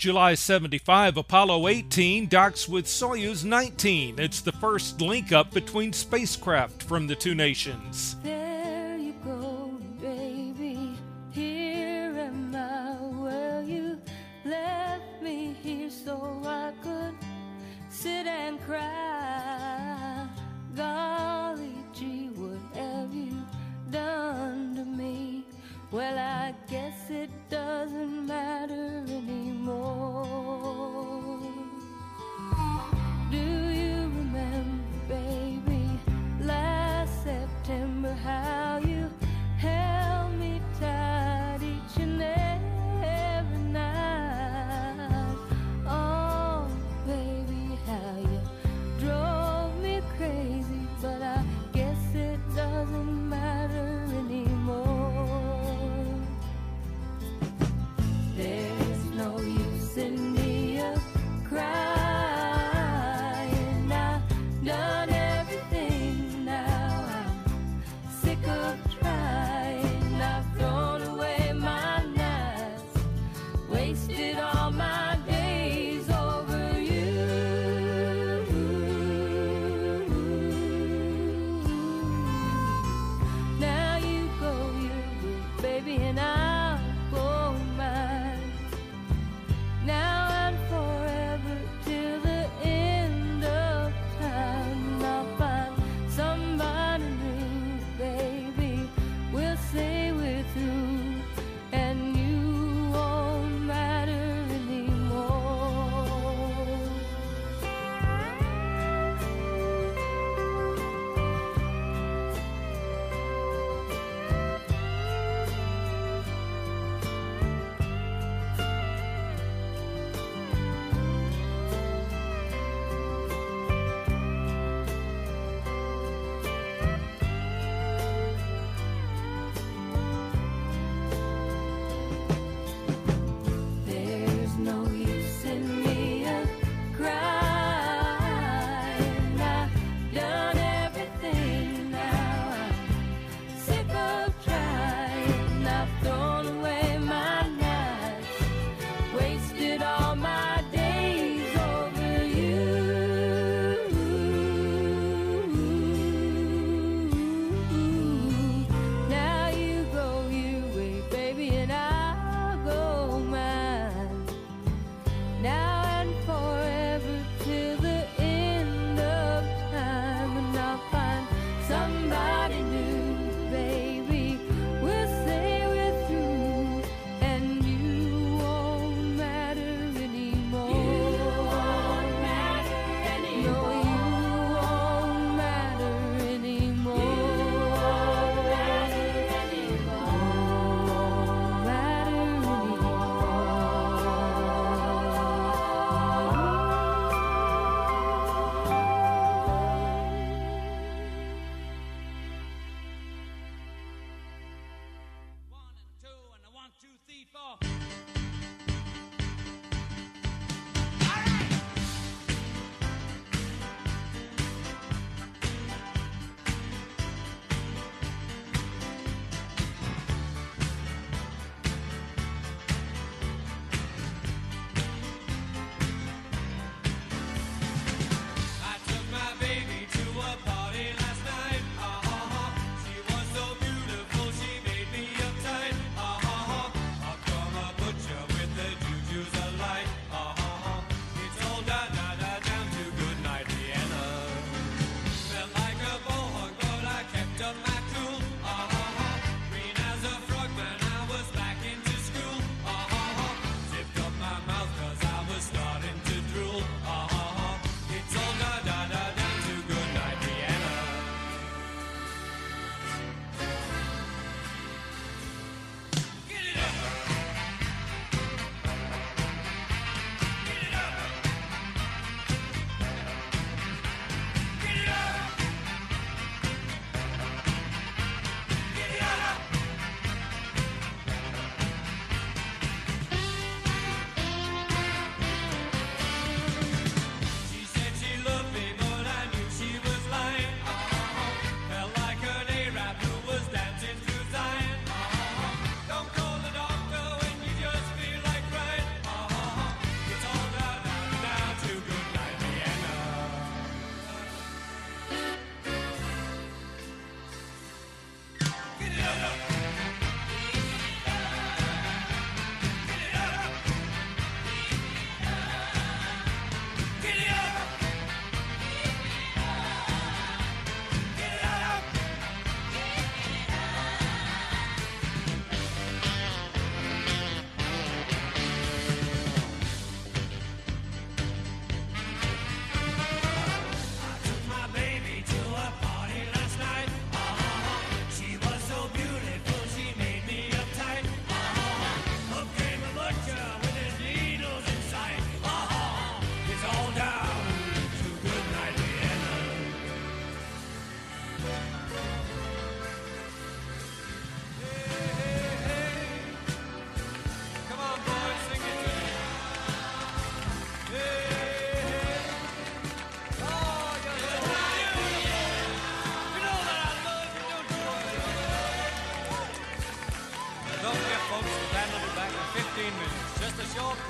July 75, Apollo 18 docks with Soyuz 19. It's the first link-up between spacecraft from the two nations. There you go, baby. Here am I. Well, you left me here so I could sit and cry. Golly gee, what have you done to me? Well, I guess it doesn't matter anymore. Do you remember, baby, last September, how you held me tight each and every night? Oh, baby, how you drove me crazy, but I guess it doesn't matter anymore. There's no use in me crying. I've done everything now. I'm sick of trying. I've thrown away my nights, wasted all my days over you. Now you go your way, baby, and I'll go mine. Now and forever till the end of time, I'll find somebody new, baby. We'll say we're through, and you won't matter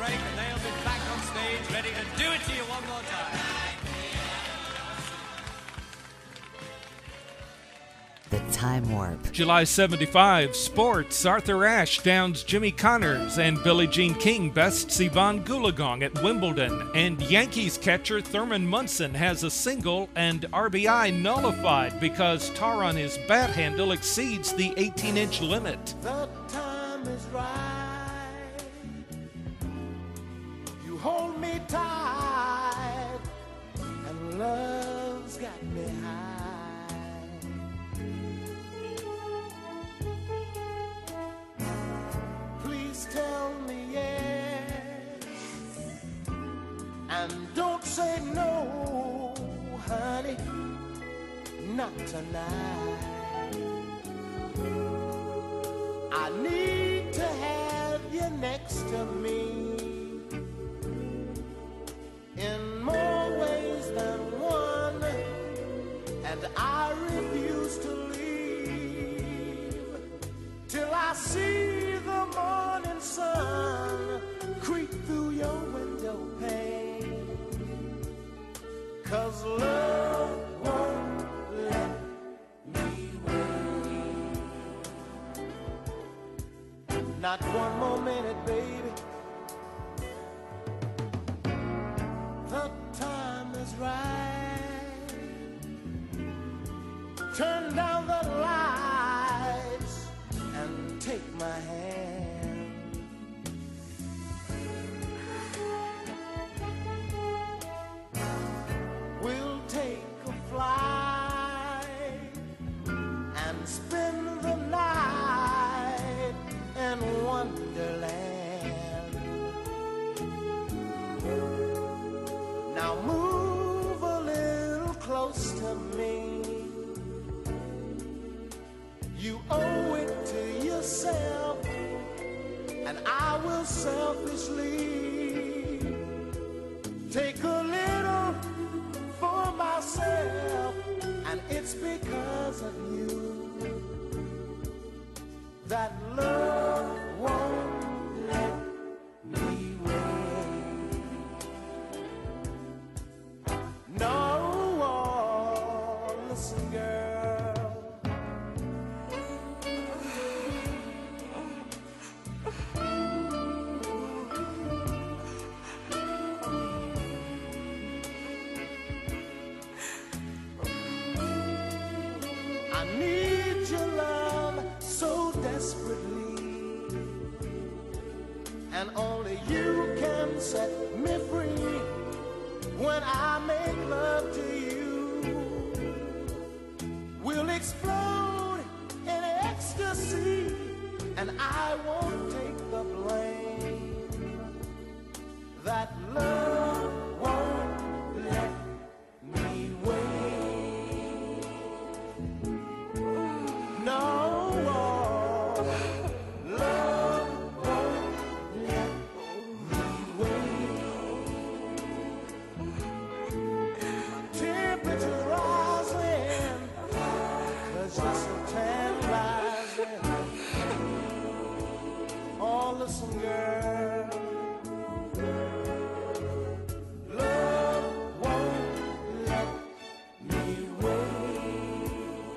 break, and they'll be back on stage ready to do it to you one more time. The Time Warp. July 75, sports. Arthur Ashe downs Jimmy Connors and Billie Jean King bests Yvonne Goolagong at Wimbledon. And Yankees catcher Thurman Munson has a single and RBI nullified because tar on his bat handle exceeds the 18-inch limit. The time is right. You hold me tight, and love's got me high. Please tell me yes, and don't say no, honey, not tonight. I need to have you next to me in more ways than one, and I refuse to leave till I see the morning sun creep through your window pane. 'Cause love won't let me wait. Not one more minute, baby. The time is right. Turn down the lights and take my hand. We'll take a flight and spend the night in Wonderland. Now move a little close to me. You owe it to yourself, and I will selfishly take a little for myself, and it's because of you that love won't let me wait. No, listen, girl. I need your love so desperately, and only you can set me free when I make love to you. We'll explode in ecstasy, and I won't take the blame. That love won't let me wait. No, love won't let me wait. Temperature rising, 'cause you're so tantalizing. Oh, listen, girl. Love won't let me wait.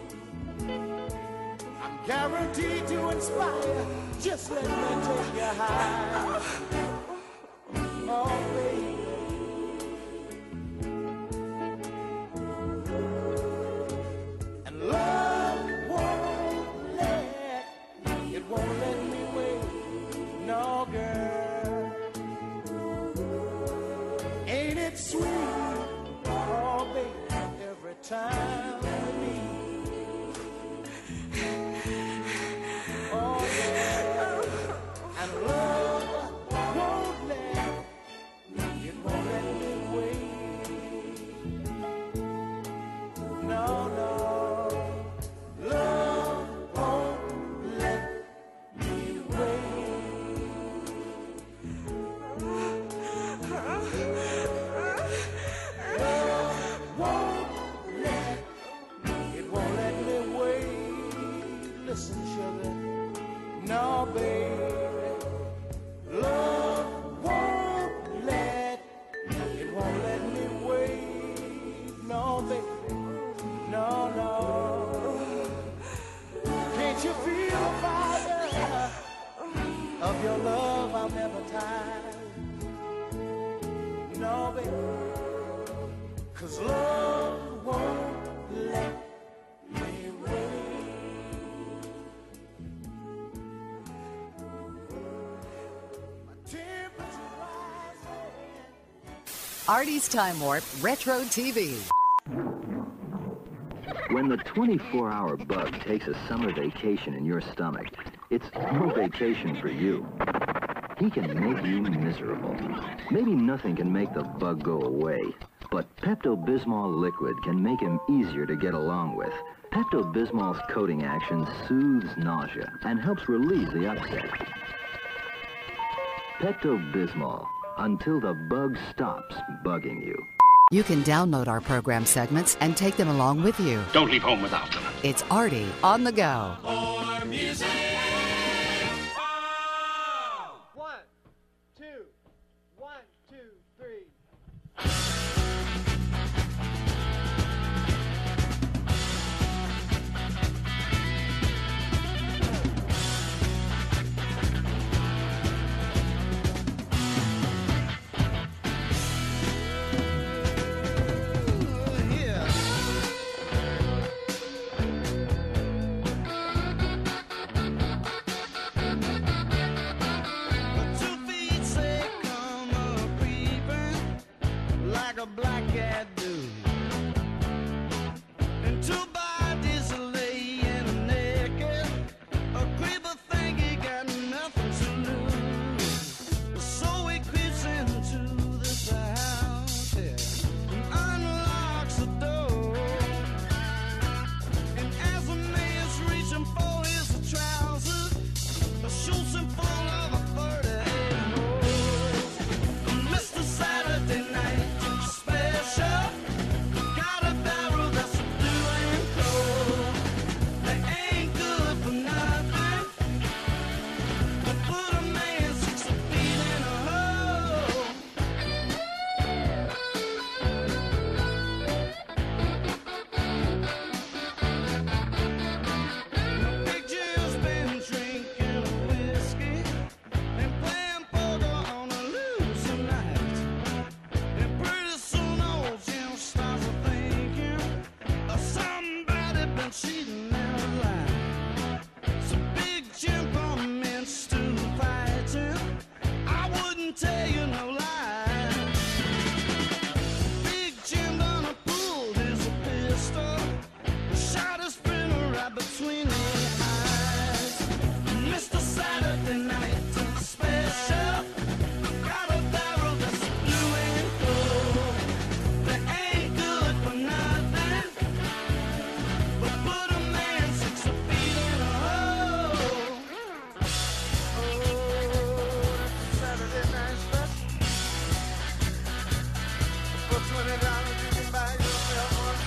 I'm guaranteed to inspire. Just let me take you high. Oh, baby. And love won't let me wait. No, girl. Ain't it sweet? Oh, baby, every time we meet. Oh, yeah. And love Artie's Time Warp Retro TV. When the 24-hour bug takes a summer vacation in your stomach, it's no vacation for you. He can make you miserable. Maybe nothing can make the bug go away, but Pepto-Bismol liquid can make him easier to get along with. Pepto-Bismol's coating action soothes nausea and helps relieve the upset. Pepto-Bismol, until the bug stops bugging you. You can download our program segments and take them along with you. Don't leave home without them. It's Artie on the go. More music. 1, 2, 1, 2, 3. Black cat do, and two bodies laying naked. A creeper think he got nothing to lose, so he creeps into this house here and unlocks the door. And as the man's reaching for his trousers, shoots him full of a 38 holes. Mr. Saturday Night Special, got a barrel that's blue and cold. They ain't good for nothing, but put a man 6 feet in a hole. Big Jim's been drinking whiskey and playing poker on a loose night. And pretty soon old Jim starts thinking somebody been cheating their life. So Big Jim commenced to fighting. I wouldn't tell you no lie. Big Jim done pulled his pistol, shot his friend right between the eyes. Mr. Saturday Night Special, got a barrel that's blue and cold. They ain't good for nothing, but put a man 6 feet in a hole. Oh, that's Saturday Night Special. For $20 you can buy yourself one.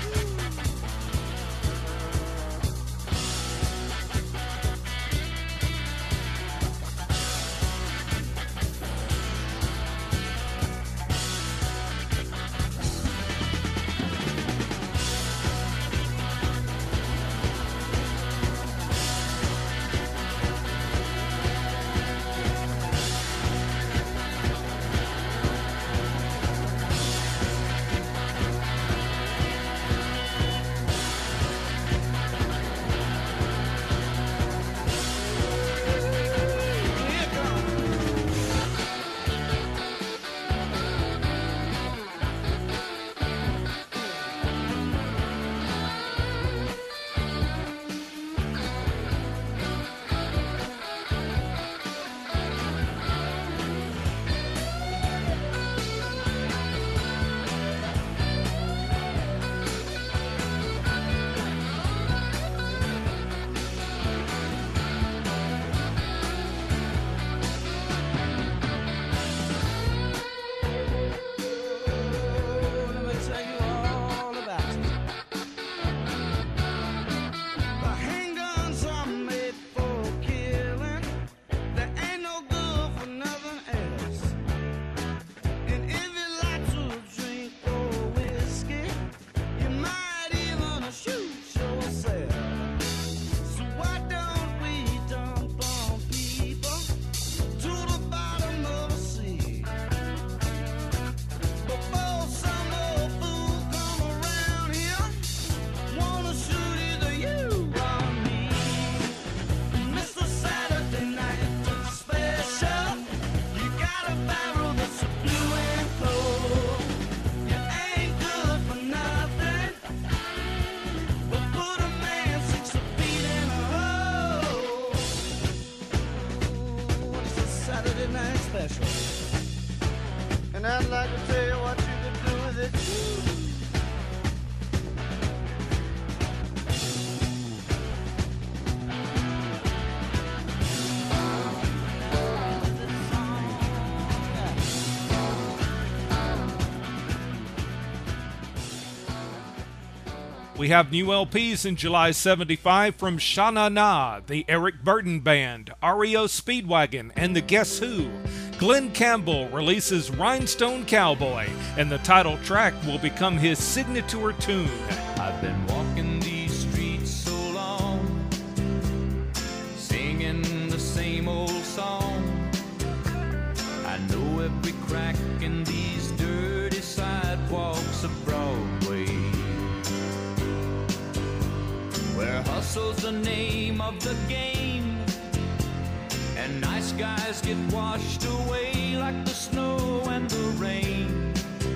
and I'd like to tell you what you could do with it too. We have new LPs in July 75 from Sha Na Na, the Eric Burden Band, REO Speedwagon, and the Guess Who. Glenn Campbell releases Rhinestone Cowboy, and the title track will become his signature tune. I've been walking these streets so long, singing the same old song. I know every crack in these dirty sidewalks of Broadway, where hustle's the name of the game, and nice guys get washed away like the snow and the rain.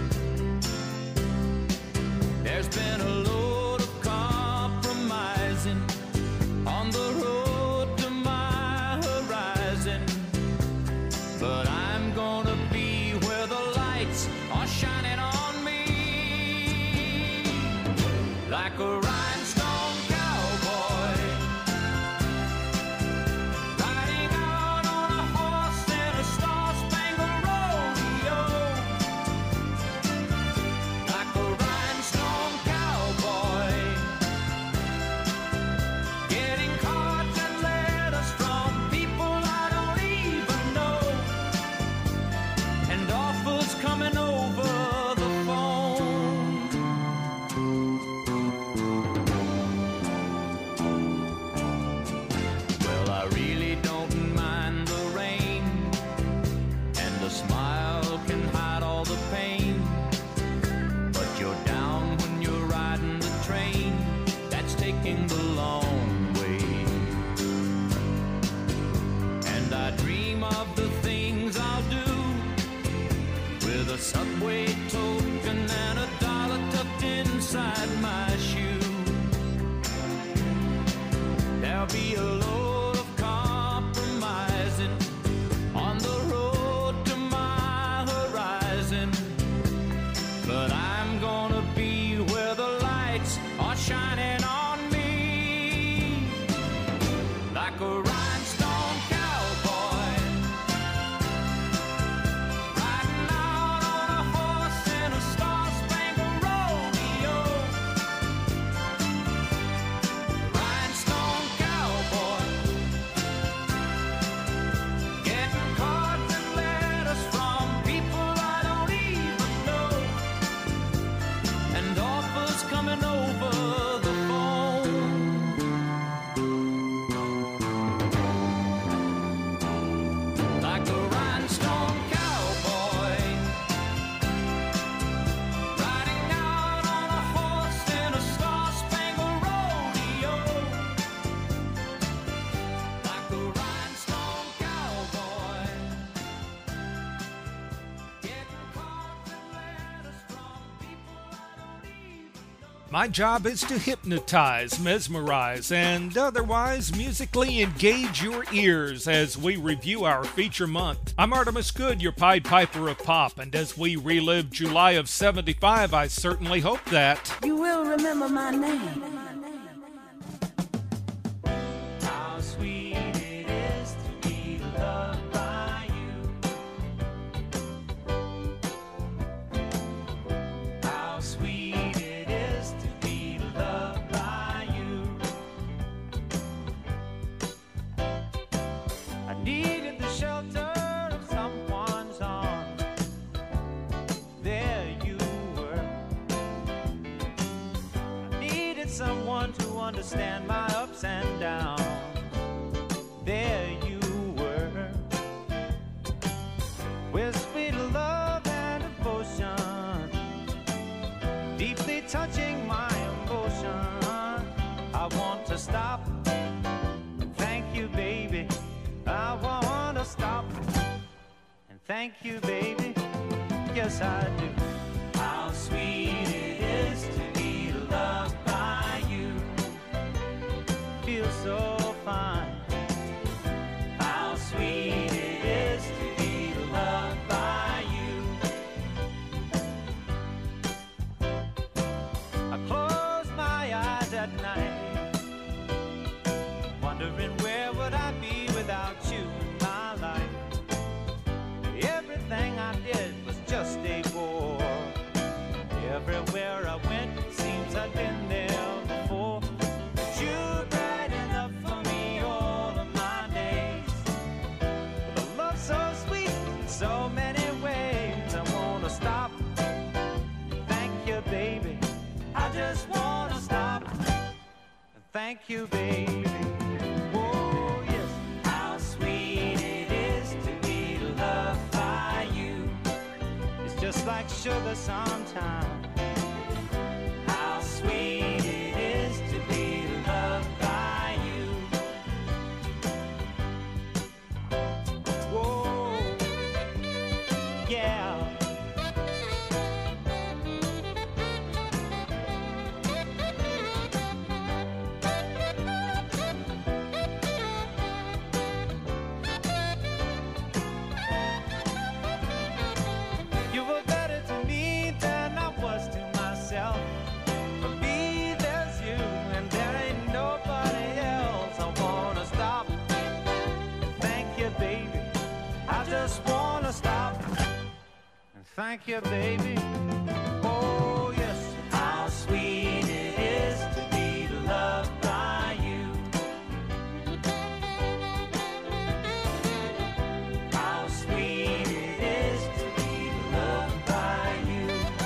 There's been a load of compromising on the road to my horizon, but I'm gonna be where the lights are shining on me like a rhinestone cowboy, riding out on a horse in a star-spangled rodeo, like a rhinestone cowboy, getting cards and letters from people I don't even know, and offers coming over the phone. Well, I really don't mind the rain, and a smile can hide all the pain, but you're down when you're riding the train that's taking the long way. And I dream of the things I'll do with a subway token and a dollar tucked inside my shoe. There'll be a load of compromising on the road to my horizon, but I'm gonna be where the lights are shining on me like a rhinestone cowboy, riding out on a horse in a star-spangled rodeo, rhinestone cowboy, getting cards and letters from people I don't even know, and offers coming over the phone. Like a rhinestone cowboy, riding out on a horse in a star-spangled rodeo, like a rhinestone cowboy, getting cards and letters from people I don't even know. My job is to hypnotize, mesmerize, and otherwise musically engage your ears as we review our feature month. I'm Artemis Good, your Pied Piper of Pop, and as we relive July of 75, I certainly hope that You will remember my name. How sweet it is to be loved by you. How sweet it is to be loved by you. I needed the shelter of someone's arms. There you were. I needed someone to understand my ups and downs. There you were, with sweet love and devotion, deeply touching my emotion. I want to stop and thank you, baby. I want to stop and thank you, baby. Yes, I do. How sweet it is to be loved by you. Feels so fine. How sweet it is to be loved by you. thank you, baby. Oh, yes. How sweet it is to be loved by you. It's just like sugar sometimes. How sweet it is to be loved by you. Whoa, yeah. You were better to me than I was to myself. For me, there's you, and there ain't nobody else. I wanna stop and thank you, baby. I just wanna stop and thank you, baby. Oh, yes. How sweet it is to be loved by you. How sweet it is to be loved by you.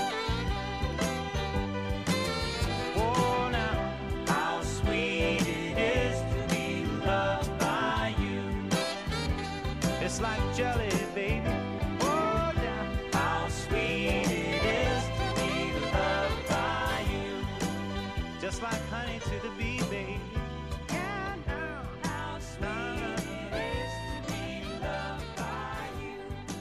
Oh, now, how sweet it is to be loved by you. It's like jelly, baby. Oh, yeah. How sweet it is to be loved by you. Just like honey to the bee, baby. Yeah, now, how sweet it is to be loved by you.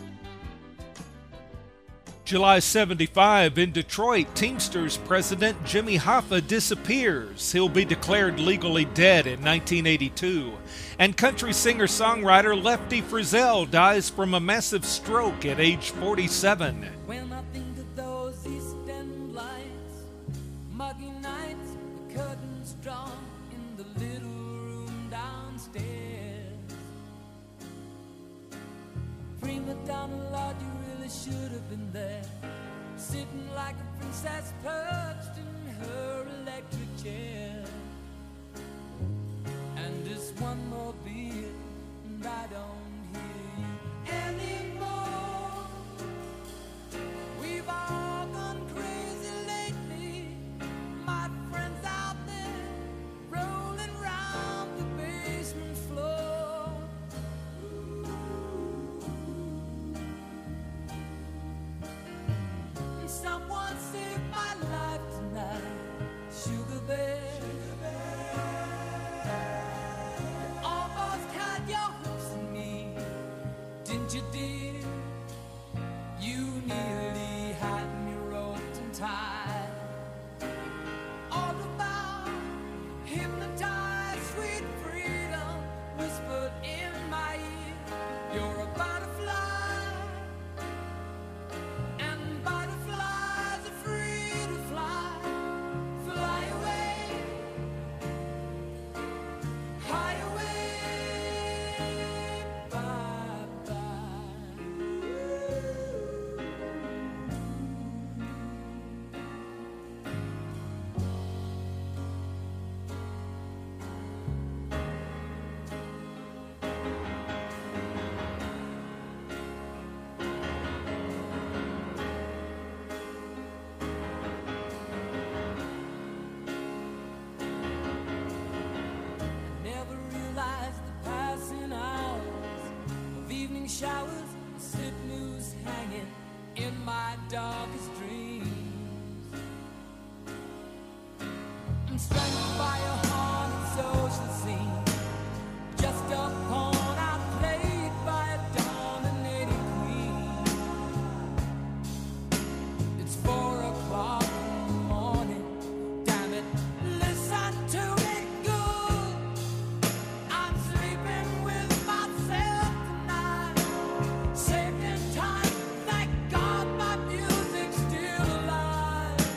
July 75 in Detroit, Teamsters president Jimmy Hoffa disappears. He'll be declared legally dead in 1982. And country singer-songwriter Lefty Frizzell dies from a massive stroke at age 47. When I think of those East End lights, muggy nights, the curtains drawn in the little room downstairs. Prima Donna, Lord, you really should have been there, sitting like a princess perched in her electric chair. And just one more beer, and I don't hear you anymore. We've all gone crazy lately, my friends out there, rolling round the basement floor. And someone saved my life tonight, Sugar Bear. Almost had your hooks in me, didn't you, dear? You nearly had me roped and tied. All about hypnotized, sweet freedom whispered in my ear. You're a butterfly, and butterflies are free to fly. Fly away, high away, bye-bye. Never realized the passing hours of evening showers, sit news hanging in my darkest dreams. I'm strangled by a haunted social scene, just a pawn outplayed by a dominating queen. It's 4 o'clock in the morning, damn it, listen to me good. I'm sleeping with myself tonight, saved in time, thank God my music's still alive.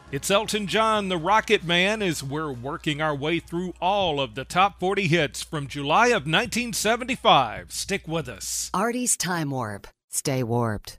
It's Elton John, the Rocket Man, as we're working our way through all of the top 40 hits from July of 1975. Stick with us. Artie's Time Warp. Stay warped.